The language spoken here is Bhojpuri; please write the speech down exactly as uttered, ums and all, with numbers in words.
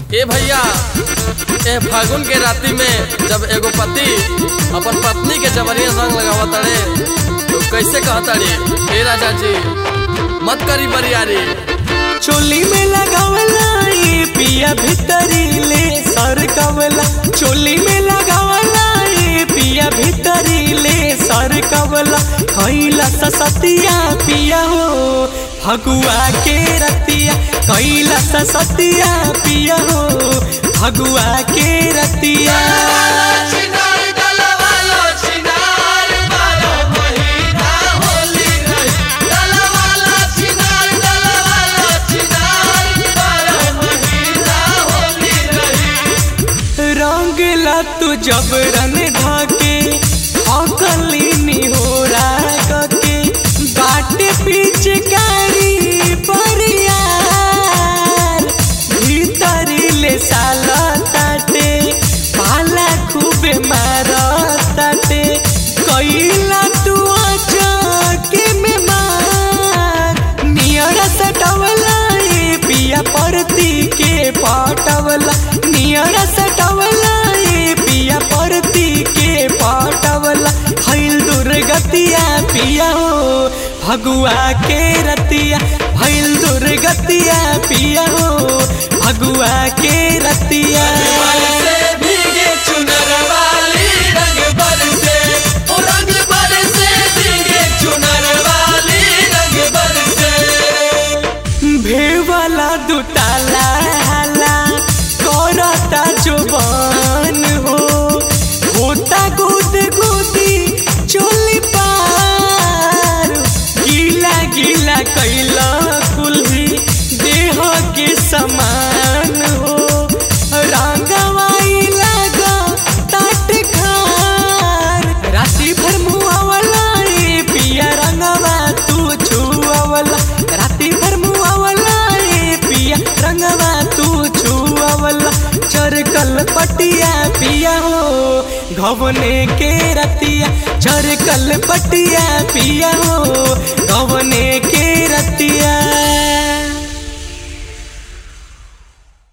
ए भैया ए फागुन के राती में जब एगो पति अपन पत्नी के जबरिया संग लगावत ताड़े तो कैसे कहताड़ी? ए राजा जी मत करी बरियारी। चोली में लगावला ये पिया भीतरी ले सर कवला, चोली में लगावला ये पिया भीतरी ले सर कवला। कैला सतिया पिया हो भगुआ के रतिया, कैला सतिया पिया हो भगुआ के रतिया। रंगला तू जबरन ढाके अकली निहोरा के बाटे पिचकारी परियार भीतरी ले साला ताटे पाला खूबे मारा ताटे। कैला तू आके में मार नियरा सटवला ये पिया परती के पाटवला, नियरा सटवला ये पिया परती के पाटवला। भइल दुर्गतिया पिया हो भगुआ के रतिया, भइल दुर्गतिया पिया हो भगुआ के रतिया। भेवाला दुताला हाला करता जुबान हो होता गुद गुदी चोली पार। गीला गीला कैला कुल्ही देह के समान हो रंगवाई लगा ताट खार। राती भर मुआवला ये पिया रंगवा तू छुआवला, राती भर मुआवला ये पिया रंगवा तू छुआवला। चरकल पटिया पिया हो घवने के रतिया, चरकल पटिया पिया हो घवने के रतिया।